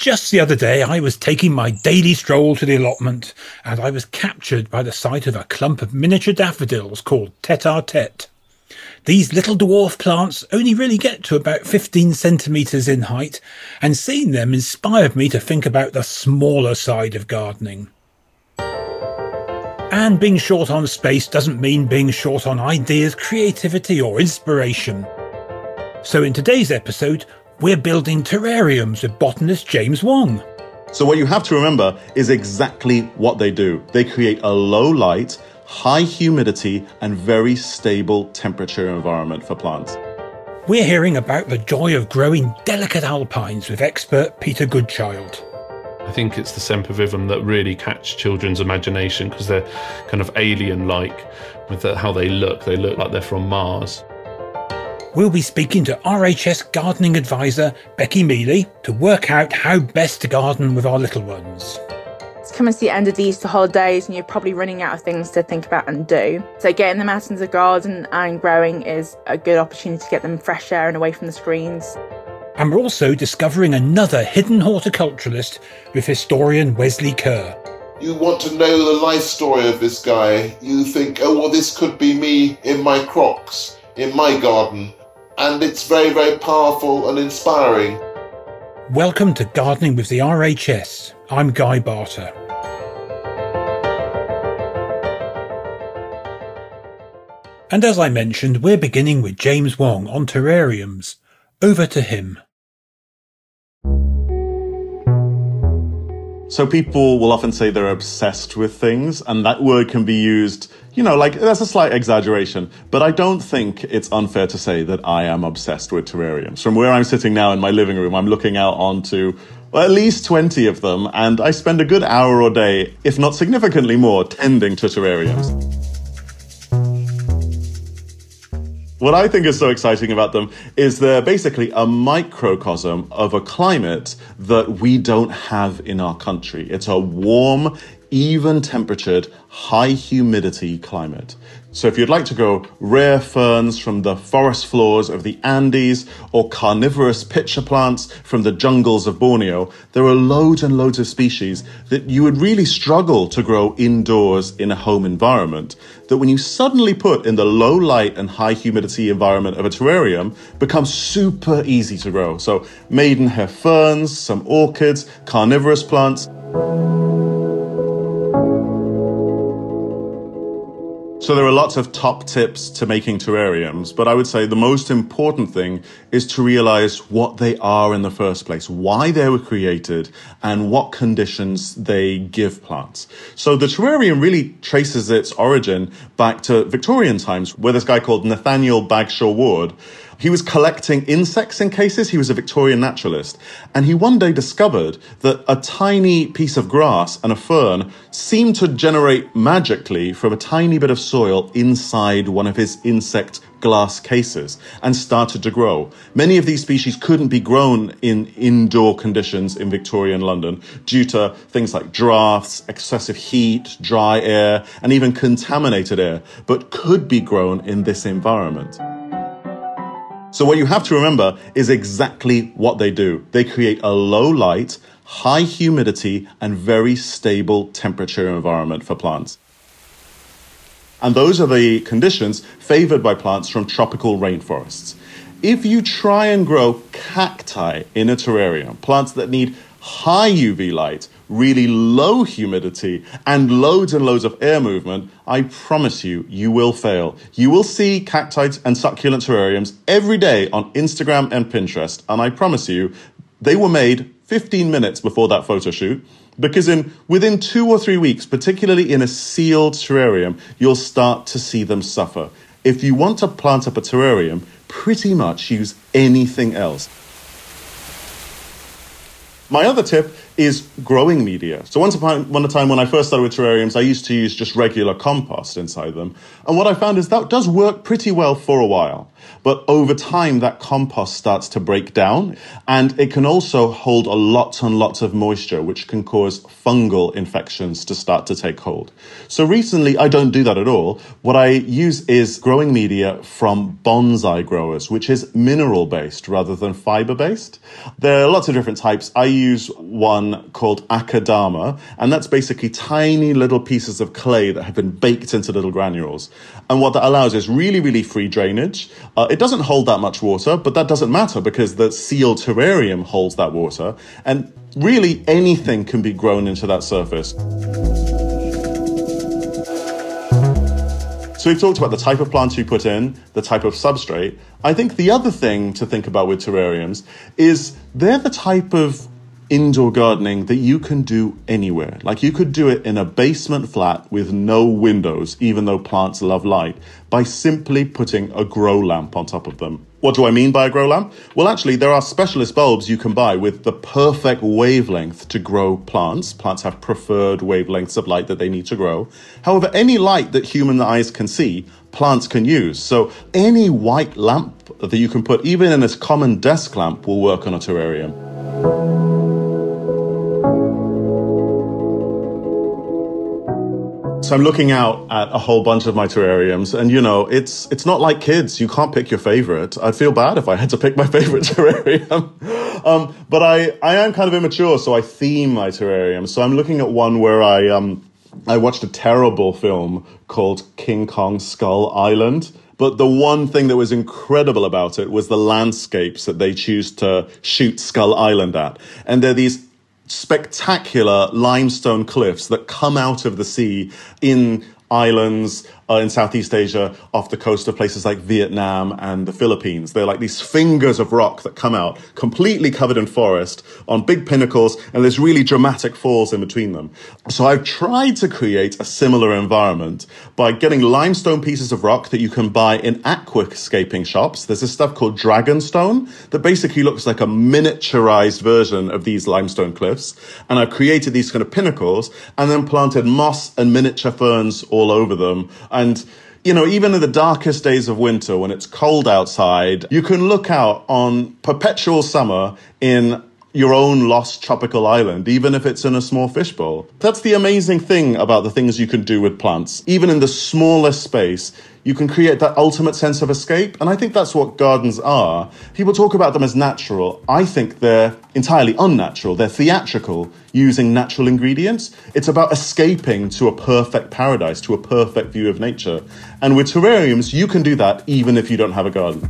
Just the other day, I was taking my daily stroll to the allotment, and I was captured by the sight of a clump of miniature daffodils called tete-a-tete. These little dwarf plants only really get to about 15 centimetres in height, and seeing them inspired me to think about the smaller side of gardening. And being short on space doesn't mean being short on ideas, creativity or inspiration. So in today's episode, we're building terrariums with botanist James Wong. So what you have to remember is exactly what they do. They create a low light, high humidity and very stable temperature environment for plants. We're hearing about the joy of growing delicate alpines with expert Peter Goodchild. I think it's the sempervivum that really catch children's imagination because they're kind of alien-like with how they look. They look like they're from Mars. We'll be speaking to RHS gardening advisor Becky Mealy to work out how best to garden with our little ones. It's coming to the end of the Easter holidays and you're probably running out of things to think about and do. So getting them out into the garden and growing is a good opportunity to get them fresh air and away from the screens. And we're also discovering another hidden horticulturalist with historian Wesley Kerr. You want to know the life story of this guy. You think, oh, well, this could be me in my Crocs, in my garden. And it's very, very powerful and inspiring. Welcome to Gardening with the RHS. I'm Guy Barter. And as I mentioned, we're beginning with James Wong on terrariums. Over to him. So people will often say they're obsessed with things, and that word can be used, like that's a slight exaggeration, but I don't think it's unfair to say that I am obsessed with terrariums. From where I'm sitting now in my living room, I'm looking out onto at least 20 of them, and I spend a good hour a day, if not significantly more, tending to terrariums. What I think is so exciting about them is they're basically a microcosm of a climate that we don't have in our country. It's a warm, even-temperatured, high-humidity climate. So if you'd like to grow rare ferns from the forest floors of the Andes or carnivorous pitcher plants from the jungles of Borneo, there are loads and loads of species that you would really struggle to grow indoors in a home environment, that when you suddenly put in the low light and high humidity environment of a terrarium, becomes super easy to grow. So maidenhair ferns, some orchids, carnivorous plants. So there are lots of top tips to making terrariums, but I would say the most important thing is to realize what they are in the first place, why they were created, and what conditions they give plants. So the terrarium really traces its origin back to Victorian times, where this guy called Nathaniel Bagshaw Ward, he was collecting insects in cases. He was a Victorian naturalist. And he one day discovered that a tiny piece of grass and a fern seemed to generate magically from a tiny bit of soil inside one of his insect glass cases and started to grow. Many of these species couldn't be grown in indoor conditions in Victorian London due to things like drafts, excessive heat, dry air, and even contaminated air, but could be grown in this environment. So what you have to remember is exactly what they do. They create a low light, high humidity, and very stable temperature environment for plants. And those are the conditions favored by plants from tropical rainforests. If you try and grow cacti in a terrarium, plants that need high UV light, really low humidity, and loads of air movement, I promise you, you will fail. You will see cacti and succulent terrariums every day on Instagram and Pinterest, and I promise you, they were made 15 minutes before that photo shoot, because within 2 or 3 weeks, particularly in a sealed terrarium, you'll start to see them suffer. If you want to plant up a terrarium, pretty much use anything else. My other tip is growing media. So once upon a time when I first started with terrariums, I used to use just regular compost inside them. And what I found is that does work pretty well for a while. But over time, that compost starts to break down, and it can also hold lots and lots of moisture, which can cause fungal infections to start to take hold. So recently, I don't do that at all. What I use is growing media from bonsai growers, which is mineral-based rather than fiber-based. There are lots of different types. I use one called akadama, and that's basically tiny little pieces of clay that have been baked into little granules. And what that allows is really, really free drainage. It doesn't hold that much water, but that doesn't matter because the sealed terrarium holds that water. And really anything can be grown into that surface. So we've talked about the type of plants you put in, the type of substrate. I think the other thing to think about with terrariums is they're the type of indoor gardening that you can do anywhere. Like you could do it in a basement flat with no windows, even though plants love light, by simply putting a grow lamp on top of them. What do I mean by a grow lamp? Well, actually, there are specialist bulbs you can buy with the perfect wavelength to grow plants. Plants have preferred wavelengths of light that they need to grow. However, any light that human eyes can see, plants can use. So any white lamp that you can put, even in a common desk lamp, will work on a terrarium. So I'm looking out at a whole bunch of my terrariums, and it's not like kids. You can't pick your favorite. I'd feel bad if I had to pick my favorite terrarium. But I am kind of immature, so I theme my terrarium. So I'm looking at one where I watched a terrible film called King Kong Skull Island. But the one thing that was incredible about it was the landscapes that they choose to shoot Skull Island at. And they're these spectacular limestone cliffs that come out of the sea in islands in Southeast Asia off the coast of places like Vietnam and the Philippines. They're like these fingers of rock that come out completely covered in forest on big pinnacles, and there's really dramatic falls in between them. So I've tried to create a similar environment by getting limestone pieces of rock that you can buy in aquascaping shops. There's this stuff called dragonstone that basically looks like a miniaturized version of these limestone cliffs. And I've created these kind of pinnacles and then planted moss and miniature ferns all over them. And, even in the darkest days of winter, when it's cold outside, you can look out on perpetual summer in your own lost tropical island, even if it's in a small fishbowl. That's the amazing thing about the things you can do with plants. Even in the smallest space, you can create that ultimate sense of escape. And I think that's what gardens are. People talk about them as natural. I think they're entirely unnatural. They're theatrical, using natural ingredients. It's about escaping to a perfect paradise, to a perfect view of nature. And with terrariums, you can do that even if you don't have a garden.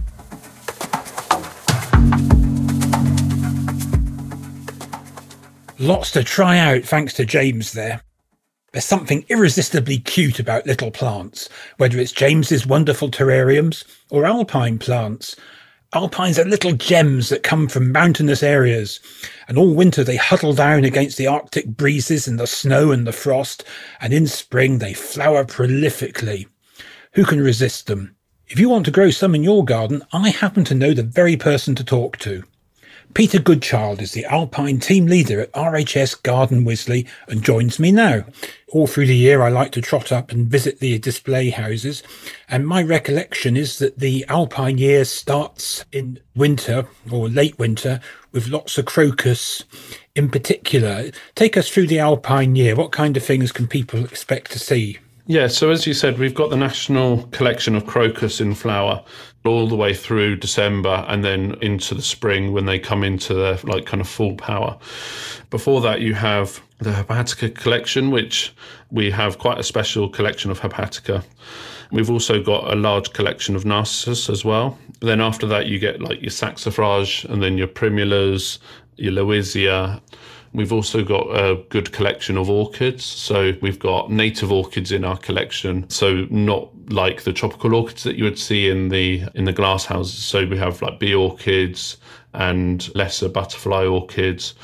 Lots to try out thanks to James there. There's something irresistibly cute about little plants, whether it's James's wonderful terrariums or alpine plants. Alpines are little gems that come from mountainous areas, and all winter they huddle down against the Arctic breezes and the snow and the frost, and in spring they flower prolifically. Who can resist them? If you want to grow some in your garden, I happen to know the very person to talk to. Peter Goodchild is the Alpine team leader at RHS Garden Wisley and joins me now. All through the year I like to trot up and visit the display houses, and my recollection is that the Alpine year starts in winter or late winter with lots of crocus in particular. Take us through the Alpine year. What kind of things can people expect to see? Yeah, so as you said, we've got the national collection of crocus in flower all the way through December and then into the spring when they come into their kind of full power. Before that, you have the Hepatica collection, which we have quite a special collection of Hepatica. We've also got a large collection of Narcissus as well. But then after that, you get your Saxifrage and then your Primulas, your Lewisia. We've also got a good collection of orchids. So we've got native orchids in our collection. So not like the tropical orchids that you would see in the glass houses. So we have bee orchids and lesser butterfly orchids.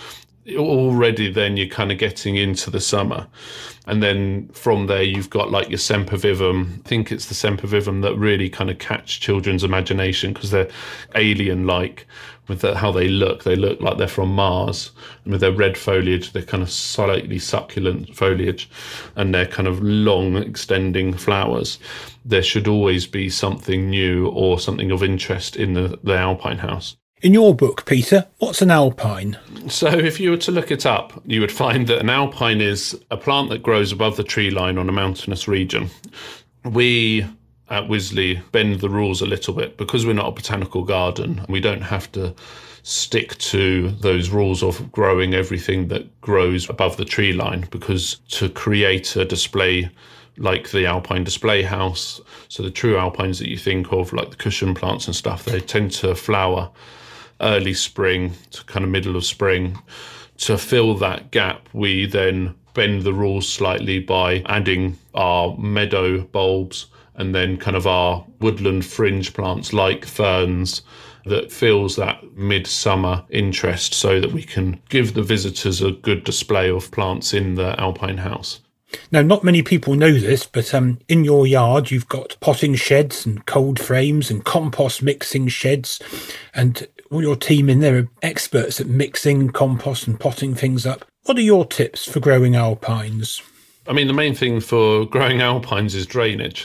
Already then you're kind of getting into the summer. And then from there you've got your Sempervivum. I think it's the Sempervivum that really kind of catch children's imagination because they're alien-like with how they look. They look like they're from Mars. And with their red foliage, they're kind of slightly succulent foliage and they're kind of long extending flowers. There should always be something new or something of interest in the Alpine house. In your book, Peter, what's an alpine? So if you were to look it up, you would find that an alpine is a plant that grows above the tree line on a mountainous region. We at Wisley bend the rules a little bit because we're not a botanical garden. We don't have to stick to those rules of growing everything that grows above the tree line, because to create a display like the Alpine Display House, so the true alpines that you think of, like the cushion plants and stuff, they tend to flower early spring to kind of middle of spring. To fill that gap, we then bend the rules slightly by adding our meadow bulbs and then kind of our woodland fringe plants like ferns that fills that midsummer interest, so that we can give the visitors a good display of plants in the Alpine House. Now, not many people know this, but in your yard you've got potting sheds and cold frames and compost mixing sheds, and all your team in there are experts at mixing compost and potting things up. What are your tips for growing alpines? I mean, the main thing for growing alpines is drainage.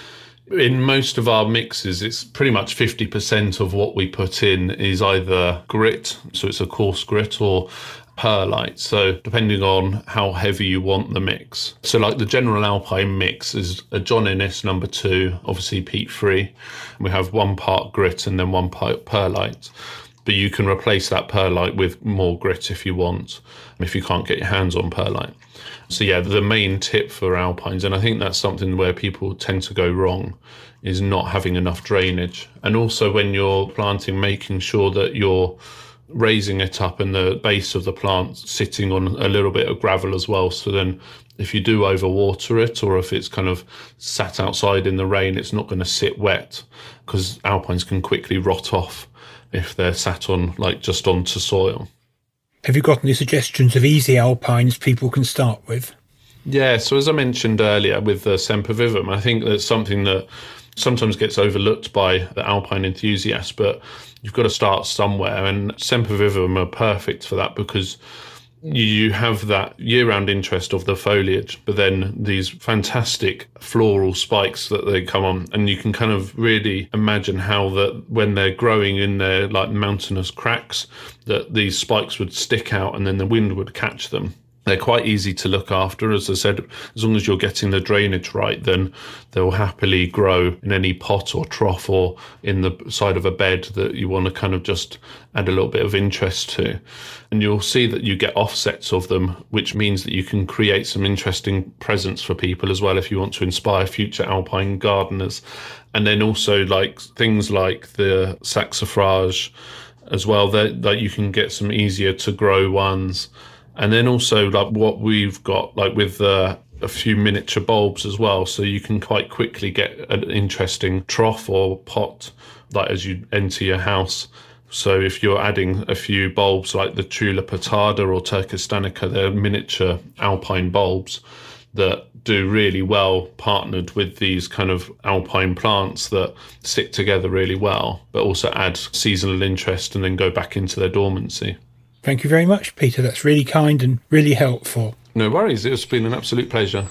In most of our mixes, it's pretty much 50% of what we put in is either grit, so it's a coarse grit, or perlite, so depending on how heavy you want the mix. So like the general alpine mix is a John Innes number 2, obviously peat free. We have 1 part grit and then 1 part perlite, but you can replace that perlite with more grit if you want, if you can't get your hands on perlite. So yeah, the main tip for alpines, and I think that's something where people tend to go wrong, is not having enough drainage. And also when you're planting, making sure that you're raising it up and the base of the plant sitting on a little bit of gravel as well. So then if you do overwater it, or if it's kind of sat outside in the rain, it's not going to sit wet, because alpines can quickly rot off if they're sat on, like, just onto soil. Have you got any suggestions of easy alpines people can start with? Yeah, so as I mentioned earlier with the Sempervivum, I think that's something that sometimes gets overlooked by the alpine enthusiasts, but you've got to start somewhere, and Sempervivum are perfect for that, because you have that year-round interest of the foliage, but then these fantastic floral spikes that they come on, and you can kind of really imagine how that when they're growing in their like mountainous cracks, that these spikes would stick out and then the wind would catch them. They're quite easy to look after. As I said, as long as you're getting the drainage right, then they'll happily grow in any pot or trough or in the side of a bed that you want to kind of just add a little bit of interest to. And you'll see that you get offsets of them, which means that you can create some interesting presents for people as well if you want to inspire future alpine gardeners. And then also like things like the saxifrage as well, that you can get some easier to grow ones. And then also like what we've got like with a few miniature bulbs as well, so you can quite quickly get an interesting trough or pot like as you enter your house. So if you're adding a few bulbs like the Tula Patada or Turkis Stanica, they're miniature alpine bulbs that do really well partnered with these kind of alpine plants that stick together really well, but also add seasonal interest and then go back into their dormancy. Thank you very much, Peter. That's really kind and really helpful. No worries. It's been an absolute pleasure.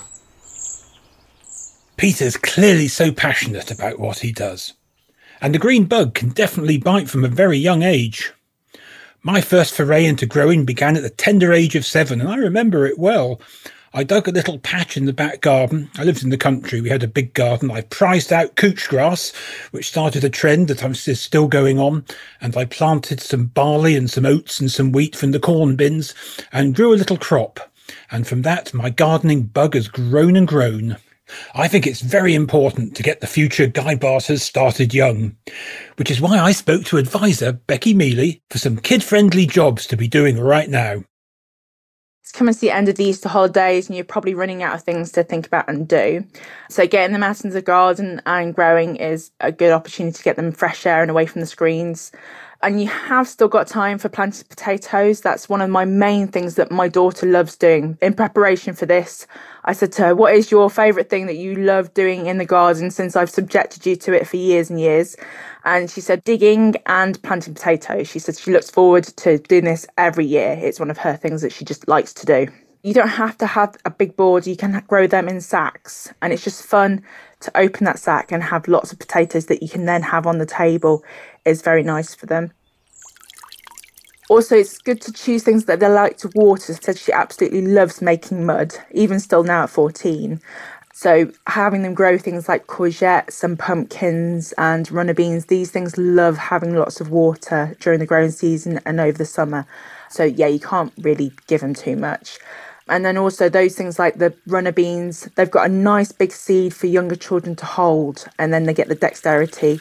Peter's clearly so passionate about what he does. And the green bug can definitely bite from a very young age. My first foray into growing began at the tender age of 7, and I remember it well. I dug a little patch in the back garden. I lived in the country. We had a big garden. I prized out couch grass, which started a trend that is still going on. And I planted some barley and some oats and some wheat from the corn bins and grew a little crop. And from that, my gardening bug has grown and grown. I think it's very important to get the future Guy Barters started young, which is why I spoke to advisor Becky Mealy for some kid-friendly jobs to be doing right now. It's coming to the end of the Easter holidays and you're probably running out of things to think about and do. So getting them out into the garden and growing is a good opportunity to get them fresh air and away from the screens. And you have still got time for planting potatoes. That's one of my main things that my daughter loves doing. In preparation for this, I said to her, what is your favourite thing that you love doing in the garden since I've subjected you to it for years and years? And she said digging and planting potatoes. She said she looks forward to doing this every year. It's one of her things that she just likes to do. You don't have to have a big border. You can grow them in sacks. And it's just fun to open that sack and have lots of potatoes that you can then have on the table. Is very nice for them. Also, it's good to choose things that they like to water. Said she absolutely loves making mud, even still now at 14. So having them grow things like courgettes and pumpkins and runner beans, these things love having lots of water during the growing season and over the summer. So yeah, you can't really give them too much. And then also those things like the runner beans, they've got a nice big seed for younger children to hold, and then they get the dexterity.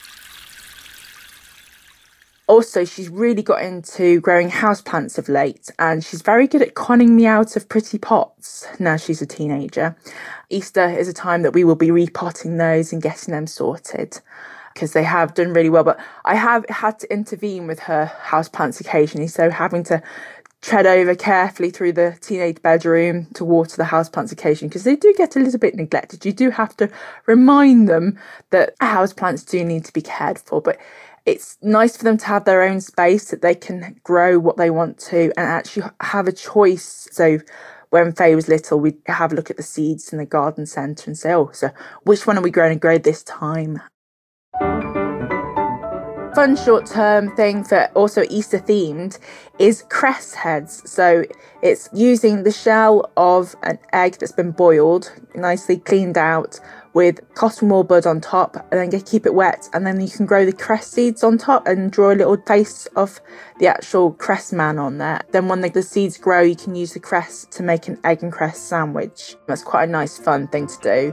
Also, she's really got into growing houseplants of late, and she's very good at conning me out of pretty pots now she's a teenager. Easter is a time that we will be repotting those and getting them sorted, because they have done really well. But I have had to intervene with her houseplants occasionally, so having to tread over carefully through the teenage bedroom to water the houseplants occasionally, because they do get a little bit neglected. You do have to remind them that houseplants do need to be cared for, but it's nice for them to have their own space, that they can grow what they want to and actually have a choice. So when Faye was little, we'd have a look at the seeds in the garden centre and say, oh, so which one are we going to grow this time? Fun short-term thing for also Easter themed is cress heads. So it's using the shell of an egg that's been boiled, nicely cleaned out, with cotton wool bud on top, and then keep it wet, and then you can grow the cress seeds on top and draw a little face of the actual cress man on there. Then when the seeds grow, you can use the cress to make an egg and cress sandwich. That's quite a nice fun thing to do.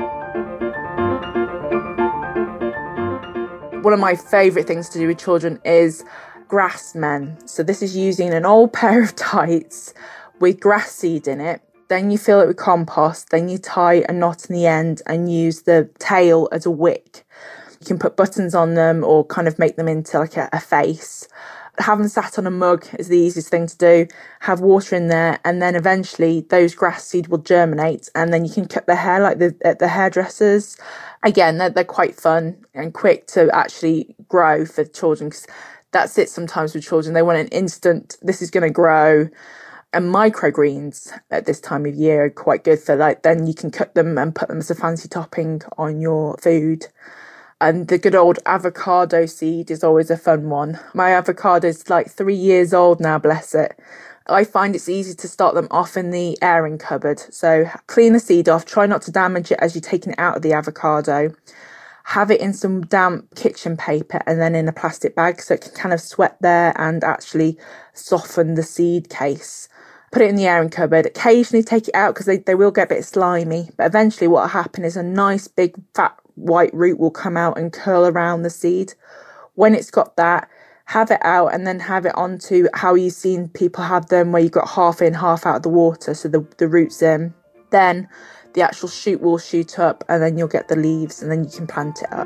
One of my favourite things to do with children is grass men. So this is using an old pair of tights with grass seed in it. Then you fill it with compost. Then you tie a knot in the end and use the tail as a wick. You can put buttons on them or kind of make them into like a face. Have them sat on a mug is the easiest thing to do. Have water in there, and then eventually those grass seed will germinate, and then you can cut their hair like the hairdressers. Again, they're quite fun and quick to actually grow for children, because that's it sometimes with children. They want an instant, this is going to grow. And microgreens at this time of year are quite good for then you can cut them and put them as a fancy topping on your food. And the good old avocado seed is always a fun one. My avocado is 3 years old now, bless it. I find it's easy to start them off in the airing cupboard. So clean the seed off, try not to damage it as you're taking it out of the avocado. Have it in some damp kitchen paper and then in a plastic bag so it can kind of sweat there and actually soften the seed case. Put it in the airing cupboard, occasionally take it out because they will get a bit slimy, but eventually what will happen is a nice big fat white root will come out and curl around the seed. When it's got that, have it out and then have it onto how you've seen people have them, where you've got half in, half out of the water, so the root's in. Then the actual shoot will shoot up and then you'll get the leaves and then you can plant it up.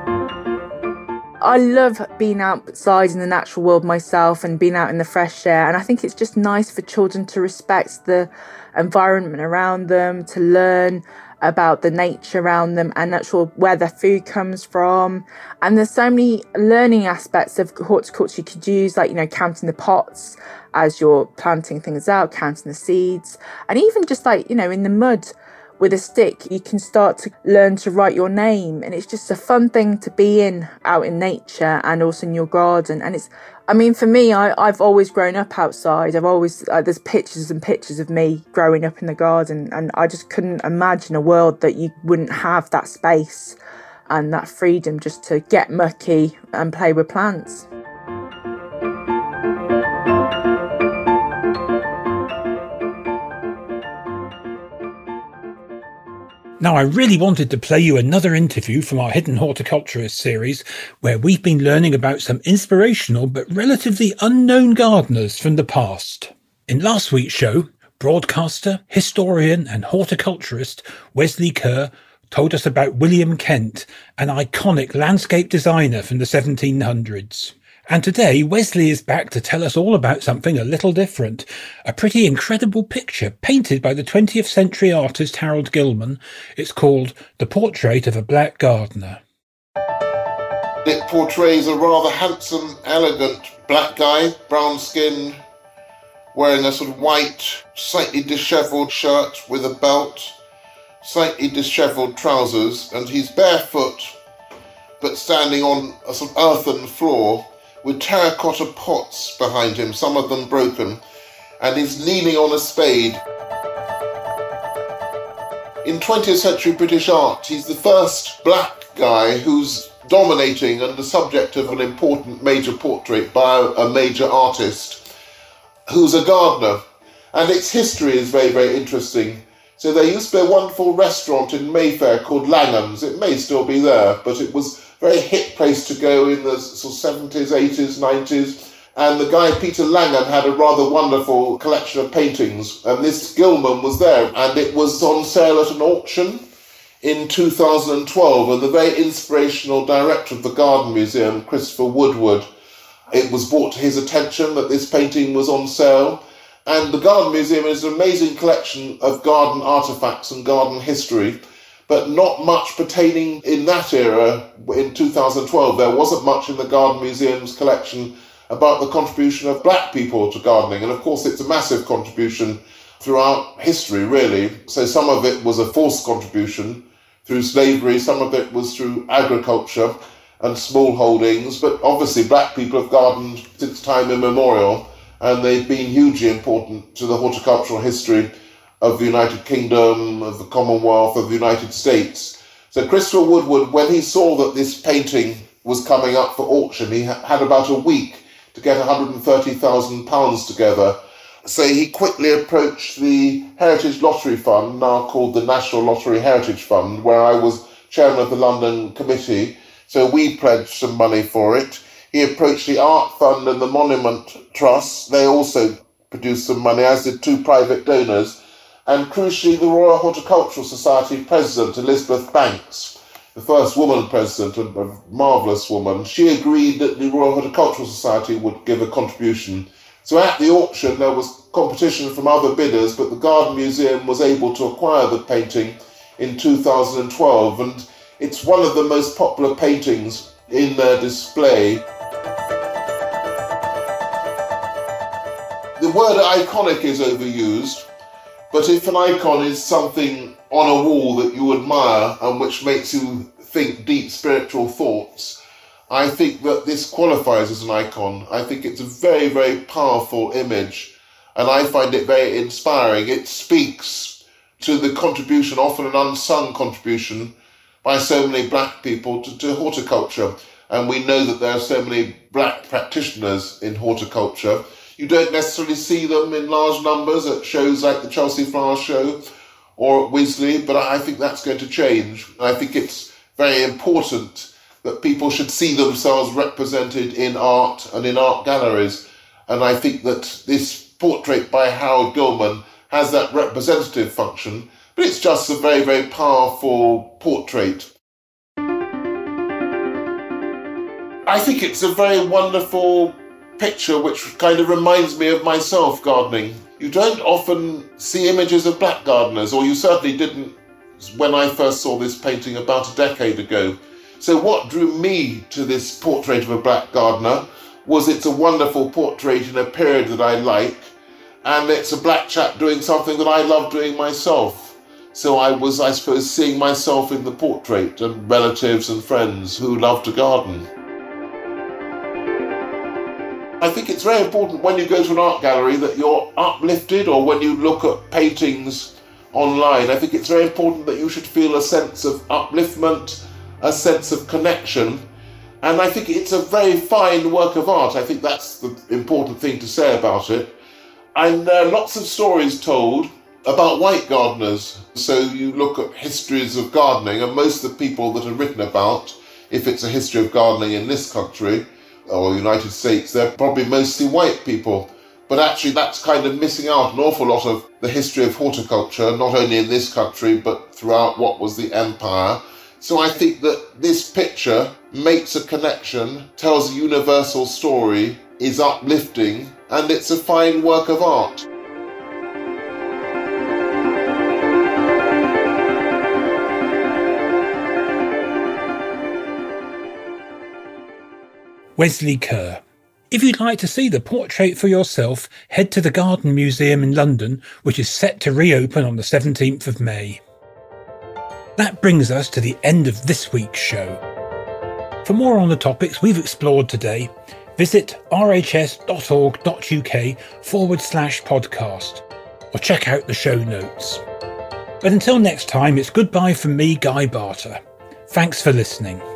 I love being outside in the natural world myself and being out in the fresh air, and I think it's just nice for children to respect the environment around them, to learn about the nature around them and actual where their food comes from. And there's so many learning aspects of horticulture you could use, counting the pots as you're planting things out, counting the seeds, and even just in the mud with a stick, you can start to learn to write your name. And it's just a fun thing to be out in nature and also in your garden. And for me, I've always grown up outside. I've always, there's pictures and pictures of me growing up in the garden. And I just couldn't imagine a world that you wouldn't have that space and that freedom just to get mucky and play with plants. Now, I really wanted to play you another interview from our Hidden Horticulturist series, where we've been learning about some inspirational but relatively unknown gardeners from the past. In last week's show, broadcaster, historian and horticulturist Wesley Kerr told us about William Kent, an iconic landscape designer from the 1700s. And today, Wesley is back to tell us all about something a little different. A pretty incredible picture painted by the 20th century artist Harold Gilman. It's called The Portrait of a Black Gardener. It portrays a rather handsome, elegant black guy, brown skin, wearing a sort of white, slightly dishevelled shirt with a belt, slightly dishevelled trousers, and he's barefoot, but standing on a sort of earthen floor, with terracotta pots behind him, some of them broken, and he's leaning on a spade. in 20th century British art, he's the first black guy who's dominating and the subject of an important major portrait by a major artist who's a gardener. And its history is very, very interesting. So there used to be a wonderful restaurant in Mayfair called Langham's. It may still be there, but it was a very hip place to go in the sort of 70s, 80s, 90s. And the guy, Peter Langham, had a rather wonderful collection of paintings. And this Gilman was there, and it was on sale at an auction in 2012. And the very inspirational director of the Garden Museum, Christopher Woodward, it was brought to his attention that this painting was on sale. And the Garden Museum is an amazing collection of garden artefacts and garden history, but not much pertaining in that era. In 2012, there wasn't much in the Garden Museum's collection about the contribution of black people to gardening. And of course, it's a massive contribution throughout history, really. So some of it was a forced contribution through slavery, some of it was through agriculture and small holdings, but obviously black people have gardened since time immemorial, and they've been hugely important to the horticultural history of the United Kingdom, of the Commonwealth, of the United States. So Christopher Woodward, when he saw that this painting was coming up for auction, he had about a week to get £130,000 together. So he quickly approached the Heritage Lottery Fund, now called the National Lottery Heritage Fund, where I was chairman of the London Committee. So we pledged some money for it. He approached the Art Fund and the Monument Trust. They also produced some money, as did two private donors. And crucially, the Royal Horticultural Society President, Elizabeth Banks, the first woman president, a marvellous woman, she agreed that the Royal Horticultural Society would give a contribution. So at the auction, there was competition from other bidders, but the Garden Museum was able to acquire the painting in 2012. And it's one of the most popular paintings in their display. The word iconic is overused, but if an icon is something on a wall that you admire and which makes you think deep spiritual thoughts, I think that this qualifies as an icon. I think it's a very, very powerful image, and I find it very inspiring. It speaks to the contribution, often an unsung contribution, by so many black people to horticulture. And we know that there are so many black practitioners in horticulture. You don't necessarily see them in large numbers at shows like the Chelsea Flower Show or at Wisley, but I think that's going to change. I think it's very important that people should see themselves represented in art and in art galleries. And I think that this portrait by Harold Gilman has that representative function, but it's just a very, very powerful portrait. I think it's a very wonderful picture which kind of reminds me of myself gardening. You don't often see images of black gardeners, or you certainly didn't when I first saw this painting about a decade ago. So what drew me to this portrait of a black gardener was it's a wonderful portrait in a period that I like, and it's a black chap doing something that I love doing myself. So I was, I suppose, seeing myself in the portrait, and relatives and friends who love to garden. I think it's very important when you go to an art gallery that you're uplifted, or when you look at paintings online, I think it's very important that you should feel a sense of upliftment, a sense of connection. And I think it's a very fine work of art. I think that's the important thing to say about it. And there are lots of stories told about white gardeners. So you look at histories of gardening, and most of the people that are written about, if it's a history of gardening in this country or United States, they're probably mostly white people. But actually that's kind of missing out an awful lot of the history of horticulture, not only in this country, but throughout what was the empire. So I think that this picture makes a connection, tells a universal story, is uplifting, and it's a fine work of art. Wesley Kerr. If you'd like to see the portrait for yourself, head to the Garden Museum in London, which is set to reopen on the 17th of May. That brings us to the end of this week's show. For more on the topics we've explored today, visit rhs.org.uk/podcast, or check out the show notes. But until next time, it's goodbye from me, Guy Barter. Thanks for listening.